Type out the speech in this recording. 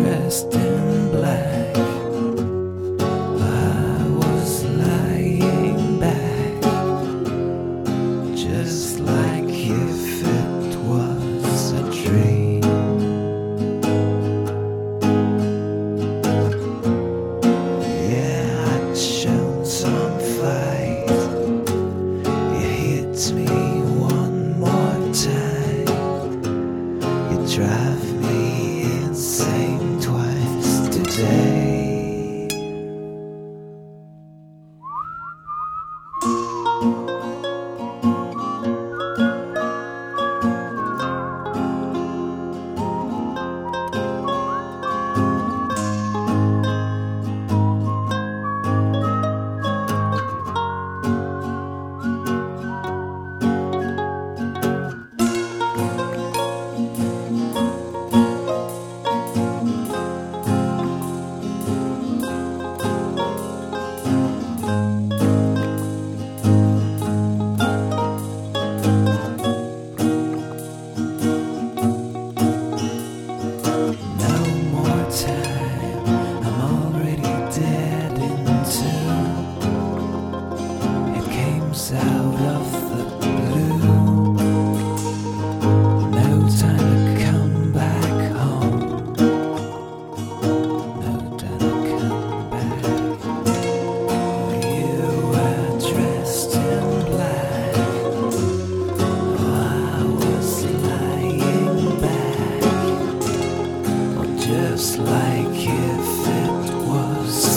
dressed in black. I was lying back, just like if it was a dream. Yeah, I'd shown some fight. You hit me one more time. You drive me insane twice today. Out of the blue, no time to come back home, no time to come back. You were dressed in black, I was lying back, just like if it was